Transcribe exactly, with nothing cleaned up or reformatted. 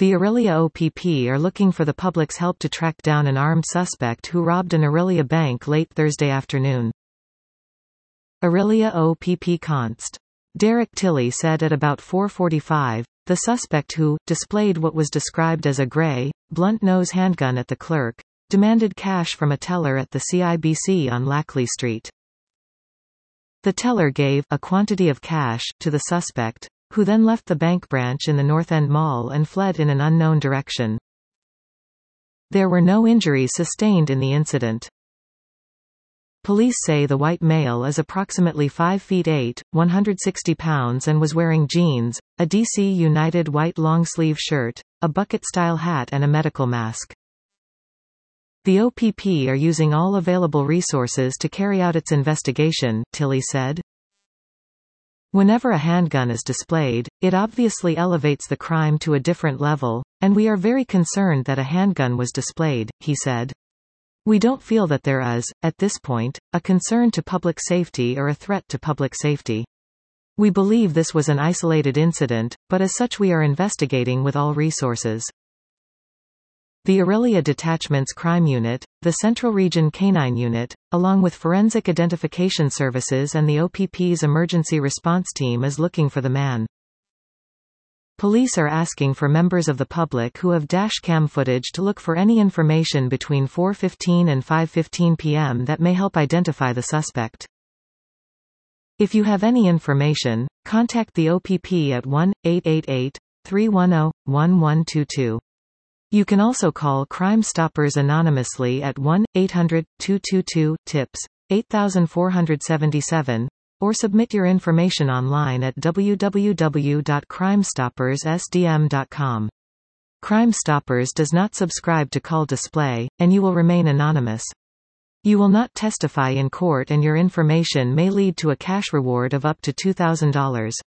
The Orillia O P P are looking for the public's help to track down an armed suspect who robbed an Orillia bank late Thursday afternoon. Orillia O P P Const. Derek Tilley said at about four forty-five, the suspect who displayed what was described as a grey, blunt-nose handgun at the clerk, demanded cash from a teller at the C I B C on Lackley Street. The teller gave a quantity of cash to the suspect, who then left the bank branch in the North End Mall and fled in an unknown direction. There were no injuries sustained in the incident. Police say the white male is approximately five feet eight, one hundred sixty pounds and was wearing jeans, a D C United white long-sleeve shirt, a bucket-style hat and a medical mask. The O P P are using all available resources to carry out its investigation, Tilley said. Whenever a handgun is displayed, it obviously elevates the crime to a different level, and we are very concerned that a handgun was displayed, he said. We don't feel that there is, at this point, a concern to public safety or a threat to public safety. We believe this was an isolated incident, but as such we are investigating with all resources. The Orillia Detachment's Crime Unit, the Central Region Canine Unit, along with Forensic Identification Services and the O P P's Emergency Response Team is looking for the man. Police are asking for members of the public who have dash cam footage to look for any information between four fifteen and five fifteen p m that may help identify the suspect. If you have any information, contact the O P P at one eight eight eight, three one zero, one one two two. You can also call Crime Stoppers anonymously at one eight hundred, two two two, TIPS, eight four seven seven, or submit your information online at w w w dot crime stoppers s d m dot com. Crime Stoppers does not subscribe to call display, and you will remain anonymous. You will not testify in court and your information may lead to a cash reward of up to two thousand dollars.